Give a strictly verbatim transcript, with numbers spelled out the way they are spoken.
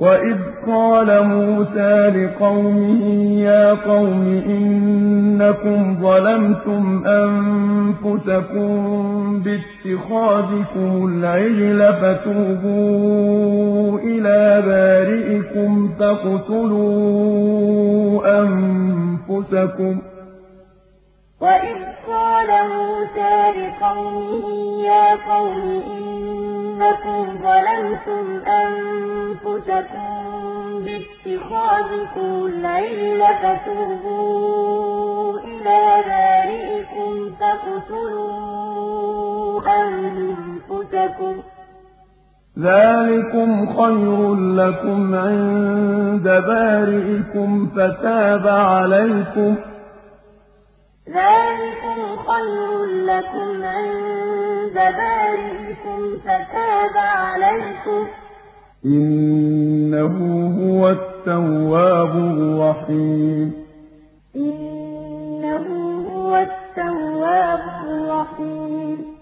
وَإِذْ قَالَ مُوسَىٰ لِقَوْمِهِ يَا قَوْمِ إِنَّكُمْ ظَلَمْتُمْ أَنفُسَكُم بِاتِّخَاذِكُمُ الْعِجْلَ فَتُوبُوا إِلَىٰ بَارِئِكُمْ فَاقْتُلُوا أَنفُسَكُمْ ۖ وَإِذْ قَالَ مُوسَىٰ لِقَوْمِهِ يَا قَوْمِ إِنَّكُمْ ظَلَمْتُمْ أَنفُسَكُم بِاتِّخَاذِكُمُ الْعِجْلَ فَتُوبُوا إِلَىٰ بَارِئِكُمْ فَاقْتُلُوا أَنفُسَكُمْ ۖ ذَٰلِكُمْ خَيْرٌ لَّكُمْ عِندَ بَارِئِكُمْ فَتَابَ عَلَيْكُمْ ۖ ذَٰلِكُمْ خَيْرٌ لَّكُمْ عِندَ بَارِئِكُمْ فَتَابَ عَلَيْكُمْ ۖ إِنَّهُ هُوَ التَّوَّابُ الرَّحِيمُ إِنَّهُ هُوَ التَّوَّابُ الرَّحِيمُ